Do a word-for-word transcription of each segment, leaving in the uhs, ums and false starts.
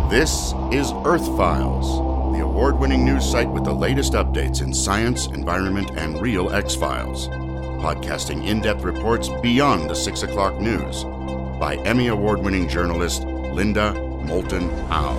This is Earth Files, the award-winning news site with the latest updates in science, environment, and real X-Files. Podcasting in-depth reports beyond the six o'clock news by Emmy Award-winning journalist Linda Moulton Howe.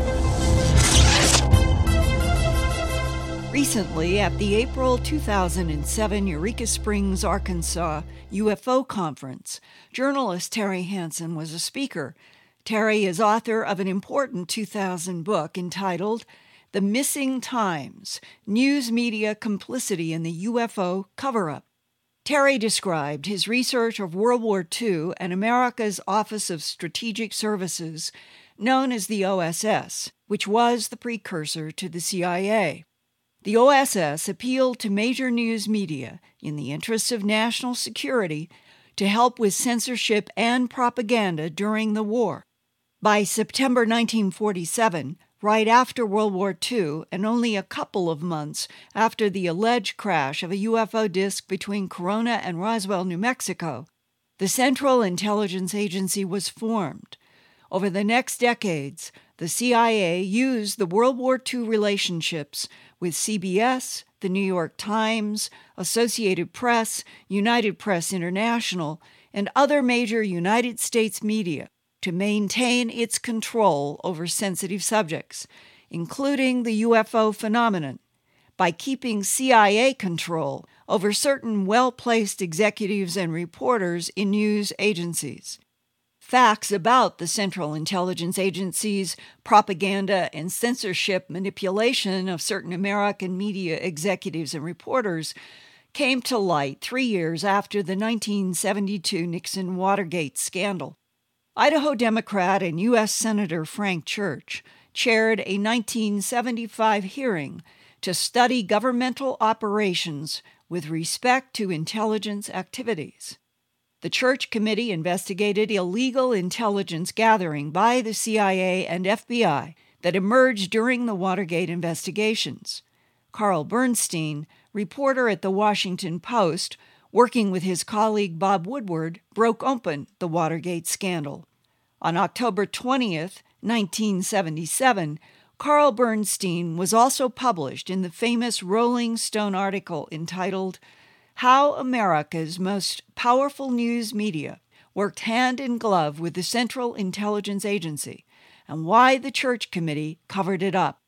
Recently, at the April two thousand seven Eureka Springs, Arkansas U F O conference, journalist Terry Hansen was a speaker. Terry is author of an important two thousand book entitled The Missing Times: News Media Complicity in the U F O Cover-Up. Terry described his research of World War Two and America's Office of Strategic Services, known as the O S S, which was the precursor to the C I A. The O S S appealed to major news media in the interests of national security to help with censorship and propaganda during the war. By September nineteen forty-seven, right after World War Two and only a couple of months after the alleged crash of a U F O disk between Corona and Roswell, New Mexico, the Central Intelligence Agency was formed. Over the next decades, the C I A used the World War Two relationships with C B S, the New York Times, Associated Press, United Press International, and other major United States media to maintain its control over sensitive subjects, including the U F O phenomenon, by keeping C I A control over certain well-placed executives and reporters in news agencies. Facts about the Central Intelligence Agency's propaganda and censorship manipulation of certain American media executives and reporters came to light three years after the nineteen seventy-two Nixon Watergate scandal. Idaho Democrat and U S Senator Frank Church chaired a nineteen seventy-five hearing to study governmental operations with respect to intelligence activities. The Church Committee investigated illegal intelligence gathering by the C I A and F B I that emerged during the Watergate investigations. Carl Bernstein, reporter at the Washington Post, working with his colleague Bob Woodward, broke open the Watergate scandal. On October twentieth, nineteen seventy-seven, Carl Bernstein was also published in the famous Rolling Stone article entitled How America's Most Powerful News Media Worked Hand in Glove with the Central Intelligence Agency, and Why the Church Committee Covered It Up.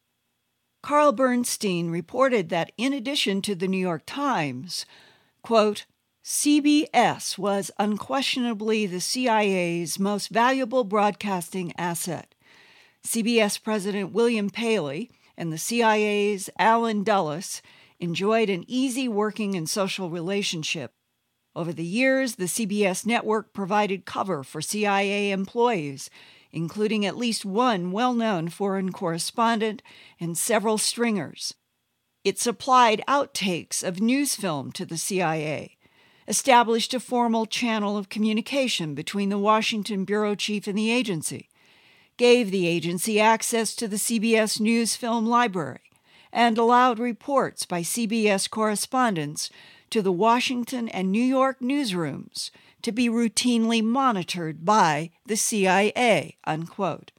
Carl Bernstein reported that in addition to the New York Times, quote, C B S was unquestionably the C I A's most valuable broadcasting asset. C B S President William Paley and the C I A's Allen Dulles enjoyed an easy working and social relationship. Over the years, the C B S network provided cover for C I A employees, including at least one well-known foreign correspondent and several stringers. It supplied outtakes of news film to the C I A, established a formal channel of communication between the Washington bureau chief and the agency, gave the agency access to the C B S News Film Library, and allowed reports by C B S correspondents to the Washington and New York newsrooms to be routinely monitored by the C I A, unquote.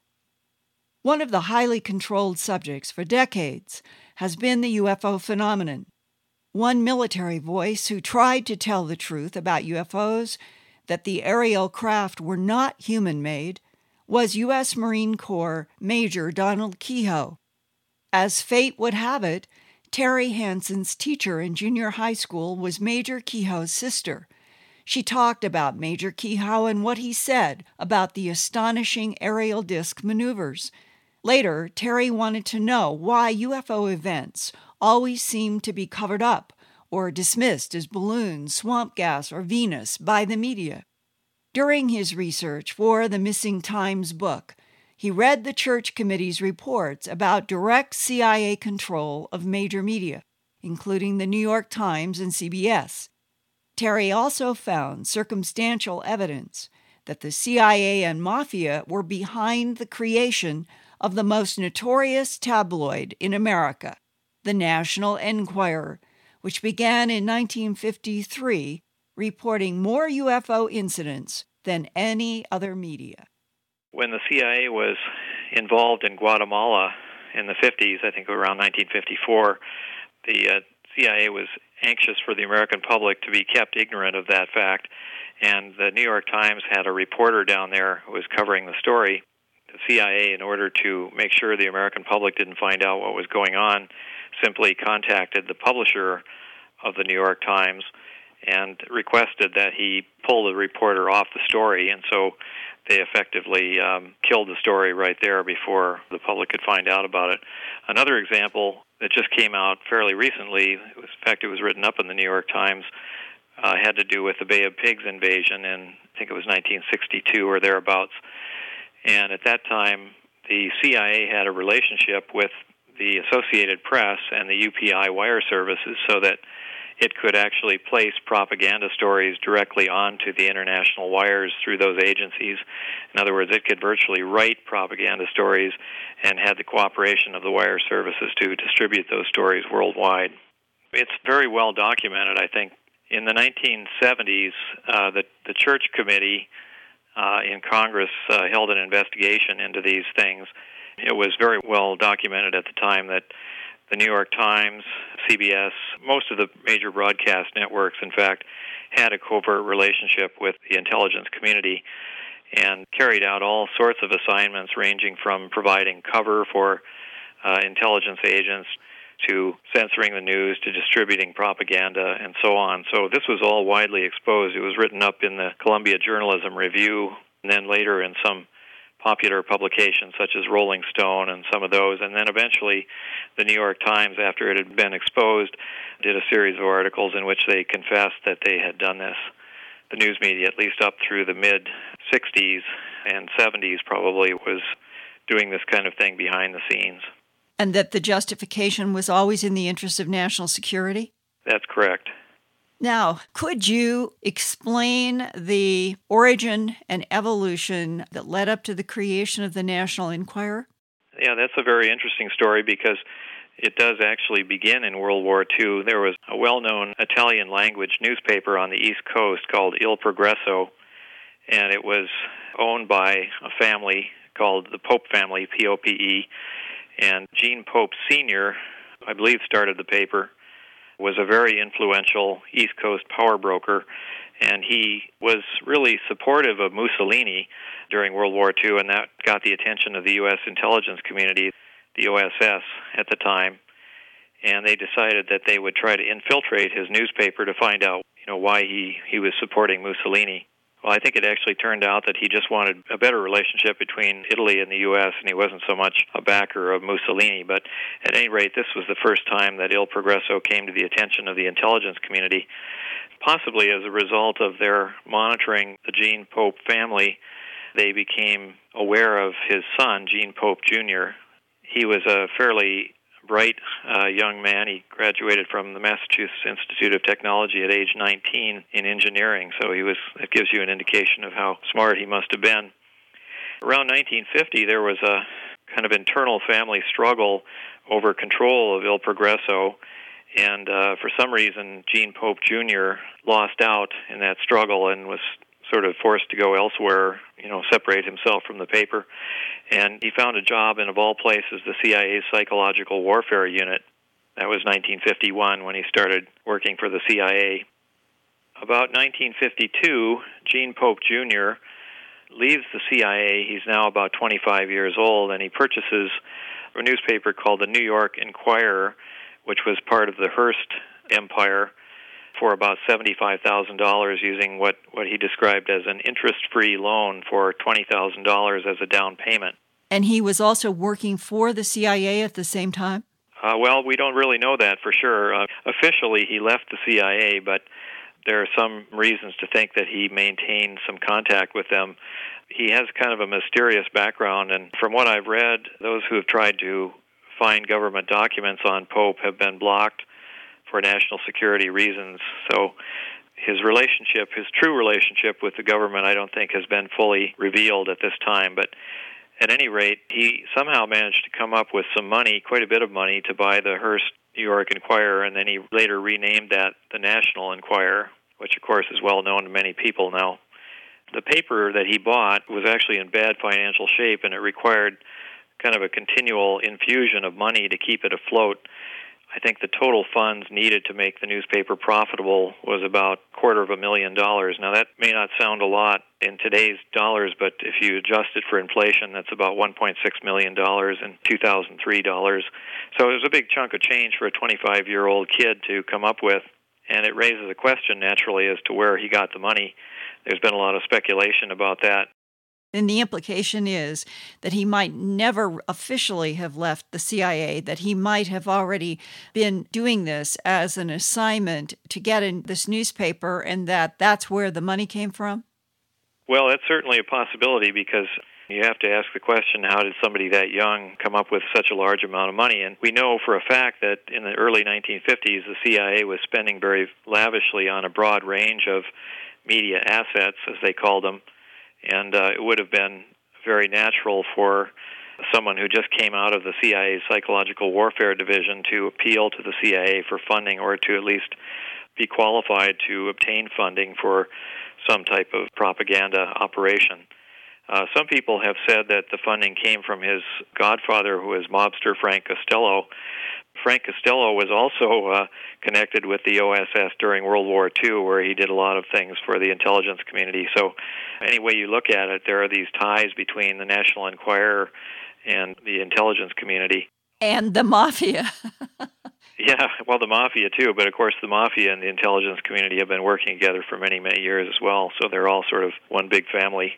One of the highly controlled subjects for decades has been the U F O phenomenon. One military voice who tried to tell the truth about U F Os, that the aerial craft were not human-made, was U S Marine Corps Major Donald Keyhoe. As fate would have it, Terry Hansen's teacher in junior high school was Major Keyhoe's sister. She talked about Major Keyhoe and what he said about the astonishing aerial disc maneuvers. Later, Terry wanted to know why U F O events always seemed to be covered up or dismissed as balloons, swamp gas, or Venus by the media. During his research for the Missing Times book, he read the Church Committee's reports about direct C I A control of major media, including the New York Times and C B S. Terry also found circumstantial evidence that the C I A and Mafia were behind the creation of the most notorious tabloid in America, the National Enquirer, which began in nineteen fifty-three, reporting more U F O incidents than any other media. When the C I A was involved in Guatemala in the fifties, I think around nineteen fifty-four, the uh, C I A was anxious for the American public to be kept ignorant of that fact, and the New York Times had a reporter down there who was covering the story. The C I A, in order to make sure the American public didn't find out what was going on, simply contacted the publisher of the New York Times and requested that he pull the reporter off the story, and so they effectively um, killed the story right there before the public could find out about it. Another example that just came out fairly recently, it was, in fact it was written up in the New York Times, uh, had to do with the Bay of Pigs invasion in, I think it was nineteen sixty-two or thereabouts. And at that time, the C I A had a relationship with the Associated Press and the U P I wire services so that it could actually place propaganda stories directly onto the international wires through those agencies. In other words, it could virtually write propaganda stories and had the cooperation of the wire services to distribute those stories worldwide. It's very well documented, I think. In the nineteen seventies, uh, the, the Church Committee uh, in Congress uh, held an investigation into these things. It was very well documented at the time that the New York Times, C B S, most of the major broadcast networks, in fact, had a covert relationship with the intelligence community and carried out all sorts of assignments ranging from providing cover for uh, intelligence agents to censoring the news to distributing propaganda and so on. So this was all widely exposed. It was written up in the Columbia Journalism Review and then later in some popular publications such as Rolling Stone and some of those, and then eventually the New York Times, after it had been exposed, did a series of articles in which they confessed that they had done this. The news media, at least up through the mid-sixties and seventies probably, was doing this kind of thing behind the scenes. And that the justification was always in the interest of national security? That's correct. Now, could you explain the origin and evolution that led up to the creation of the National Enquirer? Yeah, that's a very interesting story because it does actually begin in World War Two. There was a well-known Italian-language newspaper on the East Coast called Il Progresso, and it was owned by a family called the Pope family, P O P E, and Gene Pope Senior, I believe, started the paper, was a very influential East Coast power broker, and he was really supportive of Mussolini during World War Two, and that got the attention of the U S intelligence community, the O S S at the time, and they decided that they would try to infiltrate his newspaper to find out, you know, why he, he was supporting Mussolini. Well, I think it actually turned out that he just wanted a better relationship between Italy and the U S, and he wasn't so much a backer of Mussolini. But at any rate, this was the first time that Il Progresso came to the attention of the intelligence community, possibly as a result of their monitoring the Gene Pope family. They became aware of his son, Gene Pope Junior He was a fairly bright uh, young man. He graduated from the Massachusetts Institute of Technology at age nineteen in engineering, so he was. It gives you an indication of how smart he must have been. Around nineteen fifty, there was a kind of internal family struggle over control of Il Progresso, and uh, for some reason, Gene Pope Junior lost out in that struggle and was sort of forced to go elsewhere, you know, separate himself from the paper. And he found a job in, of all places, the C I A's Psychological Warfare Unit. That was nineteen fifty-one when he started working for the C I A. About nineteen fifty-two, Gene Pope Junior leaves the C I A. He's now about twenty-five years old, and he purchases a newspaper called the New York Enquirer, which was part of the Hearst empire, for about seventy-five thousand dollars using what, what he described as an interest-free loan for twenty thousand dollars as a down payment. And he was also working for the C I A at the same time? Uh, well, we don't really know that for sure. Uh, officially, he left the C I A, but there are some reasons to think that he maintained some contact with them. He has kind of a mysterious background, and from what I've read, those who have tried to find government documents on Pope have been blocked for national security reasons. So his relationship, his true relationship with the government, I don't think has been fully revealed at this time. But at any rate, he somehow managed to come up with some money, quite a bit of money, to buy the Hearst New York Enquirer, and then he later renamed that the National Enquirer, which of course is well known to many people now. The paper that he bought was actually in bad financial shape, and it required kind of a continual infusion of money to keep it afloat. I think the total funds needed to make the newspaper profitable was about a quarter of a million dollars. Now, that may not sound a lot in today's dollars, but if you adjust it for inflation, that's about one point six million dollars in two thousand three dollars. So it was a big chunk of change for a twenty-five-year-old kid to come up with, and it raises a question, naturally, as to where he got the money. There's been a lot of speculation about that. And the implication is that he might never officially have left the C I A, that he might have already been doing this as an assignment to get in this newspaper, and that that's where the money came from? Well, that's certainly a possibility, because you have to ask the question, how did somebody that young come up with such a large amount of money? And we know for a fact that in the early nineteen fifties, the C I A was spending very lavishly on a broad range of media assets, as they called them. And uh, it would have been very natural for someone who just came out of the C I A's Psychological Warfare Division to appeal to the C I A for funding, or to at least be qualified to obtain funding for some type of propaganda operation. Uh, some people have said that the funding came from his godfather, who was mobster Frank Costello. Frank Costello was also uh, connected with the O S S during World War Two, where he did a lot of things for the intelligence community. So any way you look at it, there are these ties between the National Enquirer and the intelligence community. And the mafia. Yeah, well, the mafia too, but of course the mafia and the intelligence community have been working together for many, many years as well, so they're all sort of one big family.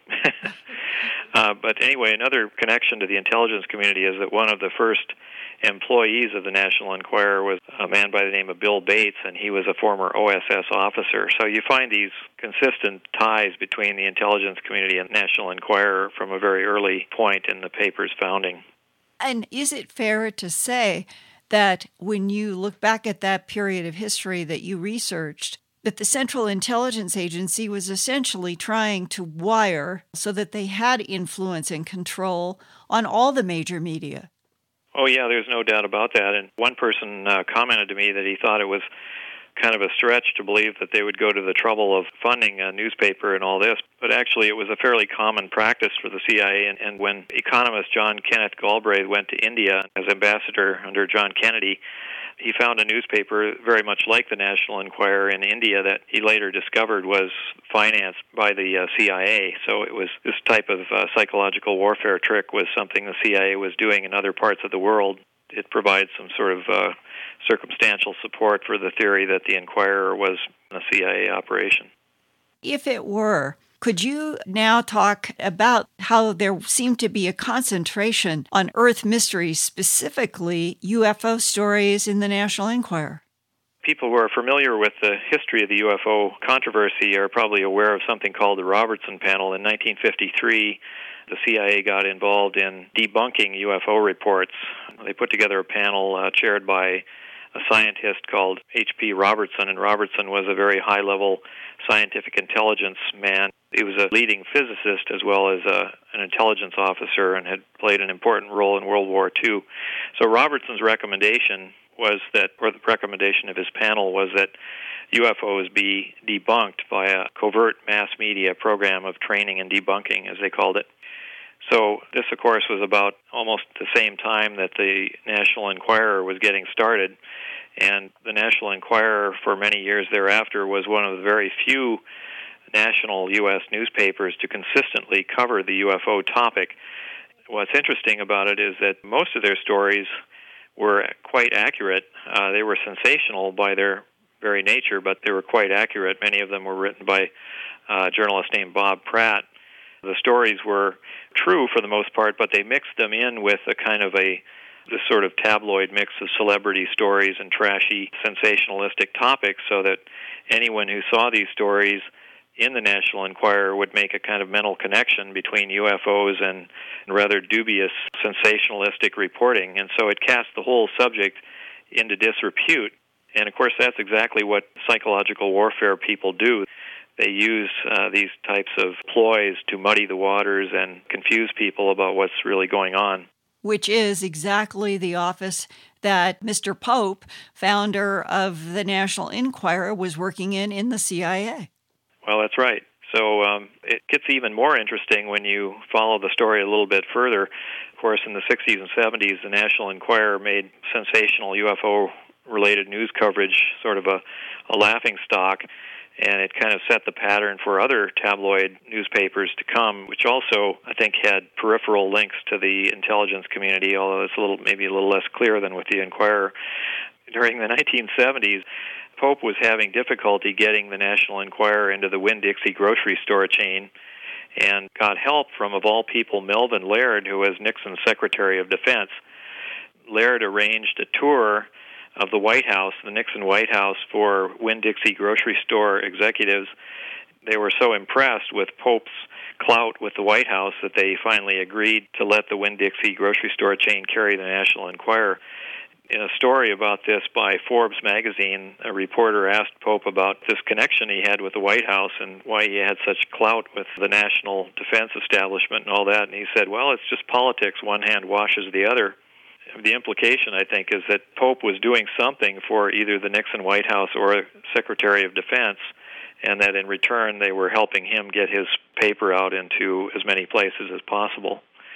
uh, but anyway, another connection to the intelligence community is that one of the first employees of the National Enquirer was a man by the name of Bill Bates, and he was a former O S S officer. So you find these consistent ties between the intelligence community and National Enquirer from a very early point in the paper's founding. And is it fair to say that when you look back at that period of history that you researched, that the Central Intelligence Agency was essentially trying to wire so that they had influence and control on all the major media? Oh, yeah, there's no doubt about that. And one person uh, commented to me that he thought it was kind of a stretch to believe that they would go to the trouble of funding a newspaper and all this. But actually, it was a fairly common practice for the C I A. And, and when economist John Kenneth Galbraith went to India as ambassador under John Kennedy, he found a newspaper very much like the National Enquirer in India that he later discovered was financed by the uh, C I A. So it was this type of uh, psychological warfare trick was something the C I A was doing in other parts of the world. It provides some sort of uh, circumstantial support for the theory that the Enquirer was a C I A operation. If it were, could you now talk about how there seemed to be a concentration on Earth mysteries, specifically U F O stories in the National Enquirer? People who are familiar with the history of the U F O controversy are probably aware of something called the Robertson Panel. In nineteen fifty-three, the C I A got involved in debunking U F O reports. They put together a panel uh, chaired by a scientist called H P Robertson, and Robertson was a very high-level scientific intelligence man. He was a leading physicist as well as a, an intelligence officer and had played an important role in World War Two. So Robertson's recommendation was that, or the recommendation of his panel was that U F Os be debunked by a covert mass media program of training and debunking, as they called it. So this, of course, was about almost the same time that the National Enquirer was getting started. And the National Enquirer, for many years thereafter, was one of the very few national U S newspapers to consistently cover the U F O topic. What's interesting about it is that most of their stories were quite accurate. Uh, they were sensational by their very nature, but they were quite accurate. Many of them were written by a journalist named Bob Pratt. The stories were true for the most part, but they mixed them in with a kind of a this sort of tabloid mix of celebrity stories and trashy, sensationalistic topics, so that anyone who saw these stories in the National Enquirer would make a kind of mental connection between U F Os and rather dubious sensationalistic reporting. And so it cast the whole subject into disrepute. And of course, that's exactly what psychological warfare people do. They use uh, these types of ploys to muddy the waters and confuse people about what's really going on. Which is exactly the office that Mister Pope, founder of the National Enquirer, was working in in the C I A. Well, that's right. So um, it gets even more interesting when you follow the story a little bit further. Of course, in the sixties and seventies, the National Enquirer made sensational U F O-related news coverage sort of a, a laughing stock, and it kind of set the pattern for other tabloid newspapers to come, which also, I think, had peripheral links to the intelligence community, although it's a little maybe a little less clear than with the Enquirer. During the nineteen seventies, Pope was having difficulty getting the National Enquirer into the Winn-Dixie grocery store chain, and got help from, of all people, Melvin Laird, who was Nixon's Secretary of Defense. Laird arranged a tour of the White House, the Nixon White House, for Winn-Dixie grocery store executives. They were so impressed with Pope's clout with the White House that they finally agreed to let the Winn-Dixie grocery store chain carry the National Enquirer. In a story about this by Forbes magazine, a reporter asked Pope about this connection he had with the White House and why he had such clout with the national defense establishment and all that. And he said, well, it's just politics. One hand washes the other. The implication, I think, is that Pope was doing something for either the Nixon White House or Secretary of Defense, and that in return they were helping him get his paper out into as many places as possible.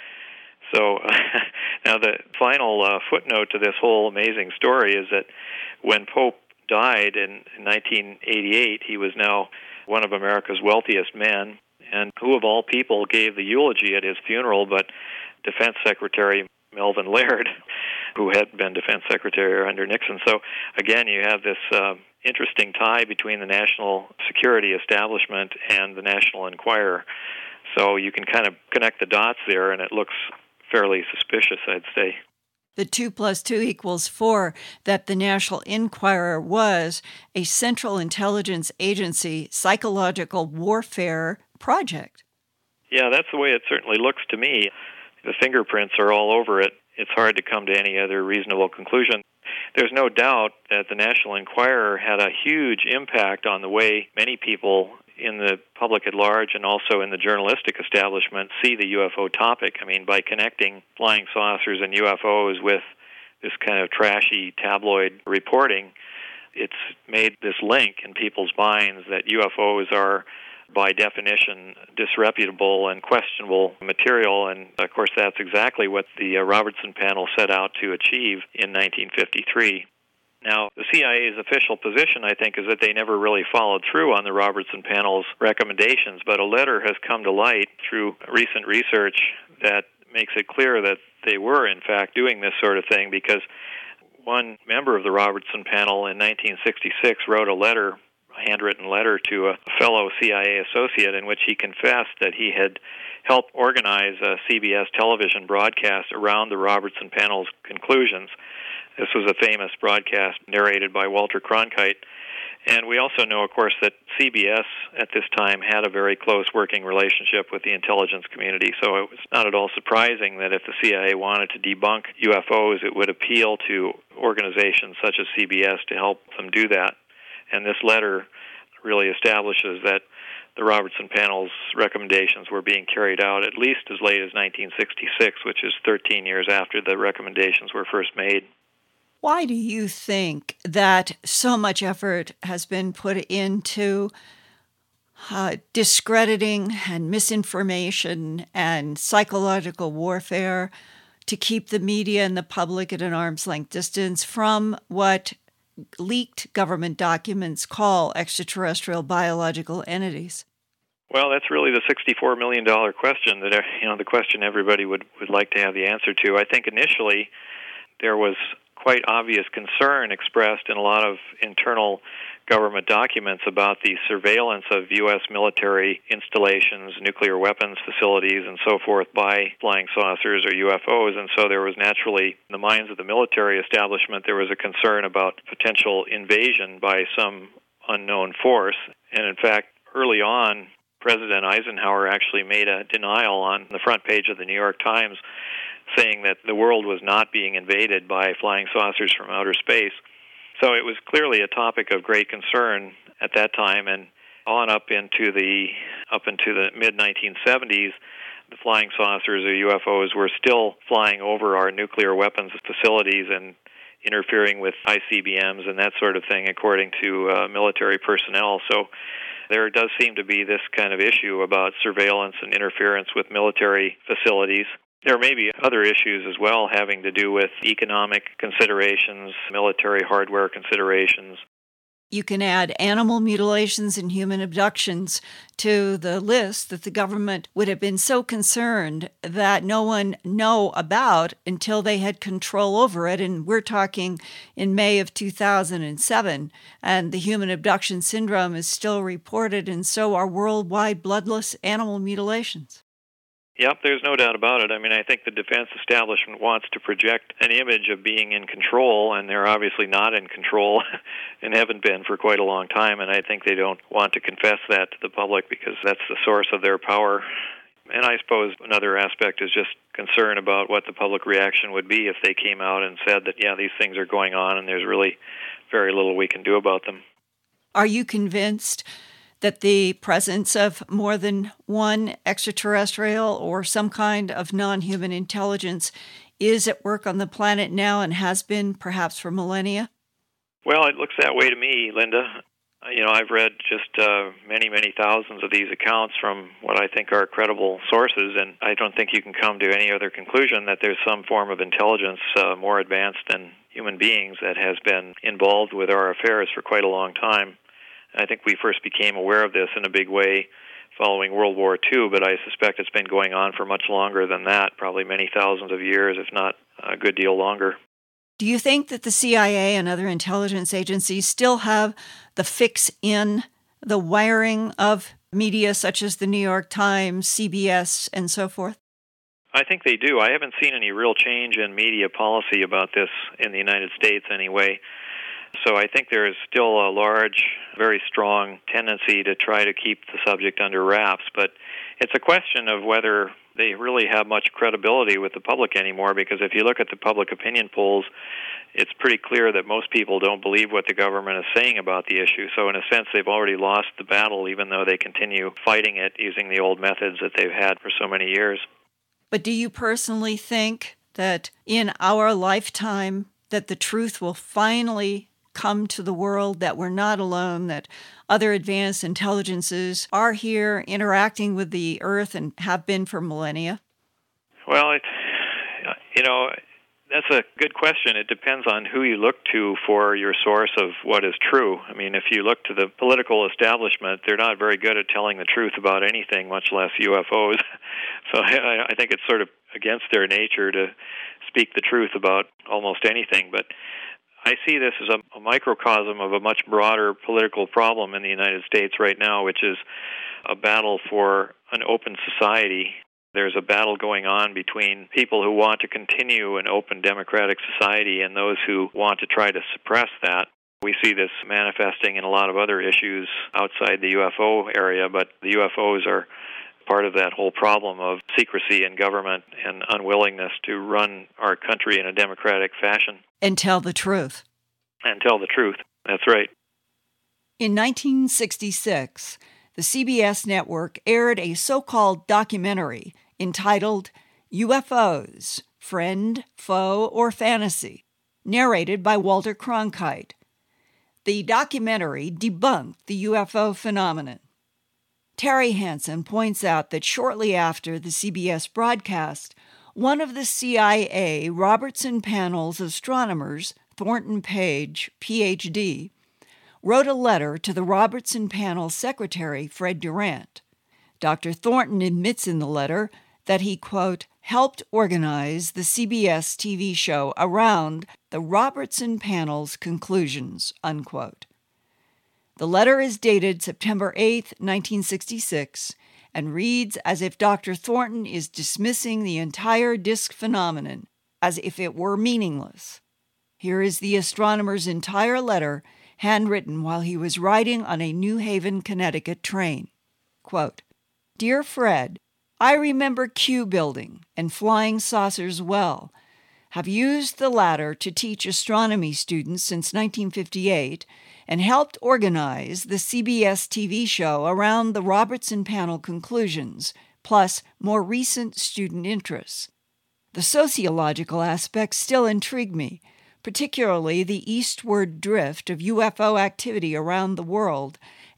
So uh, now the final uh, footnote to this whole amazing story is that when Pope died in nineteen eighty-eight, he was now one of America's wealthiest men, and who of all people gave the eulogy at his funeral but Defense Secretary Melvin Laird, who had been Defense Secretary under Nixon. So again, you have this uh, interesting tie between the national security establishment and the National Enquirer. So you can kind of connect the dots there, and it looks fairly suspicious, I'd say. The two plus two equals four, that the National Enquirer was a Central Intelligence Agency psychological warfare project. Yeah, that's the way it certainly looks to me. The fingerprints are all over it. It's hard to come to any other reasonable conclusion. There's no doubt that the National Enquirer had a huge impact on the way many people in the public at large and also in the journalistic establishment see the U F O topic. I mean, by connecting flying saucers and U F Os with this kind of trashy tabloid reporting, it's made this link in people's minds that U F Os are, by definition, disreputable and questionable material. And, of course, that's exactly what the uh, Robertson panel set out to achieve in nineteen fifty-three. Now, the C I A's official position, I think, is that they never really followed through on the Robertson panel's recommendations, but a letter has come to light through recent research that makes it clear that they were, in fact, doing this sort of thing, because one member of the Robertson panel in nineteen sixty-six wrote a letter, a handwritten letter to a fellow C I A associate in which he confessed that he had helped organize a C B S television broadcast around the Robertson panel's conclusions. This was a famous broadcast narrated by Walter Cronkite. And we also know, of course, that C B S at this time had a very close working relationship with the intelligence community, so it was not at all surprising that if the C I A wanted to debunk U F Os, it would appeal to organizations such as C B S to help them do that. And this letter really establishes that the Robertson panel's recommendations were being carried out at least as late as nineteen sixty-six, which is thirteen years after the recommendations were first made. Why do you think that so much effort has been put into uh, discrediting and misinformation and psychological warfare to keep the media and the public at an arm's length distance from what leaked government documents call extraterrestrial biological entities? Well, that's really the sixty-four million dollars question that, you know, the question everybody would, would like to have the answer to. I think initially there was quite obvious concern expressed in a lot of internal government documents about the surveillance of U S military installations, nuclear weapons facilities, and so forth by flying saucers or U F Os. And so there was naturally, in the minds of the military establishment, there was a concern about potential invasion by some unknown force. And in fact, early on, President Eisenhower actually made a denial on the front page of the New York Times, saying that the world was not being invaded by flying saucers from outer space. So it was clearly a topic of great concern at that time, and on up into the up into the mid nineteen seventies, the flying saucers or U F Os were still flying over our nuclear weapons facilities and interfering with I C B Ms and that sort of thing, according to uh, military personnel. So there does seem to be this kind of issue about surveillance and interference with military facilities. There may be other issues as well having to do with economic considerations, military hardware considerations. You can add animal mutilations and human abductions to the list that the government would have been so concerned that no one know about until they had control over it. And we're talking in May of two thousand seven, and the human abduction syndrome is still reported, and so are worldwide bloodless animal mutilations. Yep, there's no doubt about it. I mean, I think the defense establishment wants to project an image of being in control, and they're obviously not in control and haven't been for quite a long time, and I think they don't want to confess that to the public because that's the source of their power. And I suppose another aspect is just concern about what the public reaction would be if they came out and said that, yeah, these things are going on and there's really very little we can do about them. Are you convinced that the presence of more than one extraterrestrial or some kind of non-human intelligence is at work on the planet now and has been perhaps for millennia? Well, it looks that way to me, Linda. You know, I've read just uh, many, many thousands of these accounts from what I think are credible sources, and I don't think you can come to any other conclusion that there's some form of intelligence uh, more advanced than human beings that has been involved with our affairs for quite a long time. I think we first became aware of this in a big way following World War Two, but I suspect it's been going on for much longer than that, probably many thousands of years, if not a good deal longer. Do you think that the C I A and other intelligence agencies still have the fix in the wiring of media such as the New York Times, C B S, and so forth? I think they do. I haven't seen any real change in media policy about this in the United States anyway. So I think there is still a large, very strong tendency to try to keep the subject under wraps. But it's a question of whether they really have much credibility with the public anymore, because if you look at the public opinion polls, it's pretty clear that most people don't believe what the government is saying about the issue. So in a sense, they've already lost the battle, even though they continue fighting it using the old methods that they've had for so many years. But do you personally think that in our lifetime that the truth will finally come to the world, that we're not alone, that other advanced intelligences are here interacting with the Earth and have been for millennia? Well, it, you know, that's a good question. It depends on who you look to for your source of what is true. I mean, if you look to the political establishment, they're not very good at telling the truth about anything, much less U F Os. So I, I think it's sort of against their nature to speak the truth about almost anything. But I see this as a, a microcosm of a much broader political problem in the United States right now, which is a battle for an open society. There's a battle going on between people who want to continue an open democratic society and those who want to try to suppress that. We see this manifesting in a lot of other issues outside the U F O area, but the U F Os are part of that whole problem of secrecy in government and unwillingness to run our country in a democratic fashion. And tell the truth. And tell the truth. That's right. In nineteen sixty-six, the C B S network aired a so-called documentary entitled U F Os, Friend, Foe, or Fantasy, narrated by Walter Cronkite. The documentary debunked the U F O phenomenon. Terry Hansen points out that shortly after the C B S broadcast, one of the C I A Robertson Panel's astronomers, Thornton Page, P H D, wrote a letter to the Robertson Panel secretary, Fred Durant. Doctor Thornton admits in the letter that he, quote, helped organize the C B S T V show around the Robertson Panel's conclusions, unquote. The letter is dated September eighth, nineteen sixty-six, and reads as if Doctor Thornton is dismissing the entire disk phenomenon, as if it were meaningless. Here is the astronomer's entire letter, handwritten while he was riding on a New Haven, Connecticut train. Quote, Dear Fred, I remember Q building and flying saucers well. Have used the latter to teach astronomy students since nineteen fifty-eight and helped organize the C B S T V show around the Robertson Panel conclusions, plus more recent student interests. The sociological aspects still intrigue me, particularly the eastward drift of U F O activity around the world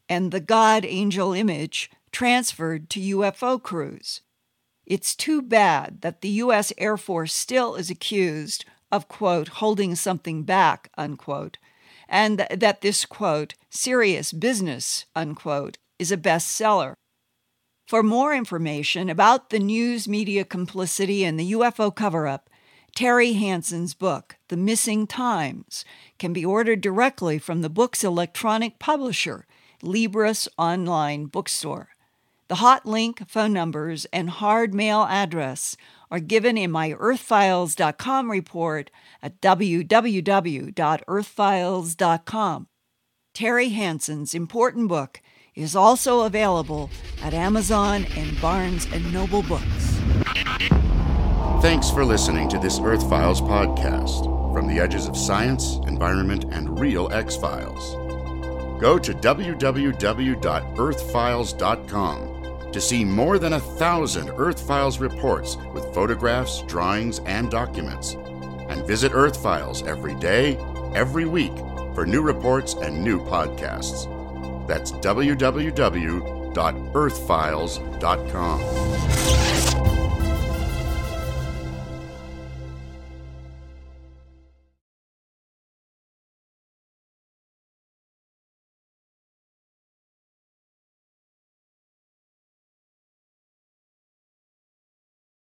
and the God Angel image transferred to U F O crews. It's too bad that the U S Air Force still is accused of, quote, holding something back, unquote, and that this, quote, serious business, unquote, is a bestseller. For more information about the news media complicity and the U F O cover-up, Terry Hansen's book, The Missing Times, can be ordered directly from the book's electronic publisher, Libris Online Bookstore. The hot link, phone numbers, and hard mail address are given in my earth files dot com report at w w w dot earth files dot com. Terry Hansen's important book is also available at Amazon and Barnes and Noble Books. Thanks for listening to this Earth Files podcast from the edges of science, environment, and real X-Files. Go to w w w dot earth files dot com to see more than a thousand Earth Files reports with photographs, drawings, and documents. And visit Earth Files every day, every week, for new reports and new podcasts. That's w w w dot earth files dot com.